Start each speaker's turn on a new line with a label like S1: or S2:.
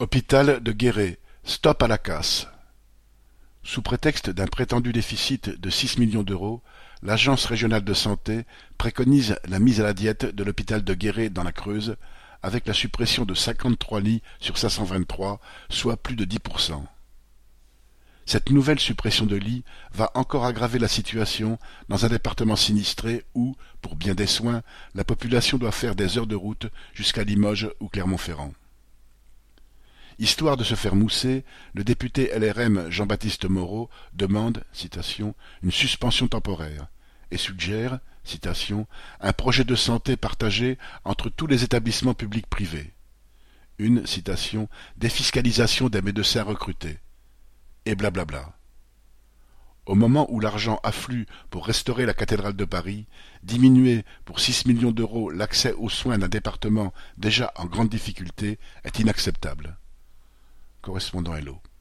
S1: Hôpital de Guéret, stop à la casse. Sous prétexte d'un prétendu déficit de 6 millions d'euros, l'Agence régionale de santé préconise la mise à la diète de l'hôpital de Guéret dans la Creuse, avec la suppression de 53 lits sur 523, soit plus de 10%. Cette nouvelle suppression de lits va encore aggraver la situation dans un département sinistré où, pour bien des soins, la population doit faire des heures de route jusqu'à Limoges ou Clermont-Ferrand. Histoire de se faire mousser, le député LRM Jean-Baptiste Moreau demande, citation, une suspension temporaire et suggère, citation, un projet de santé partagé entre tous les établissements publics privés. Une, citation, défiscalisation des médecins recrutés. Et blablabla. Au moment où l'argent afflue pour restaurer la cathédrale de Paris, diminuer pour 6 millions d'euros l'accès aux soins d'un département déjà en grande difficulté est inacceptable. Correspondant Hello.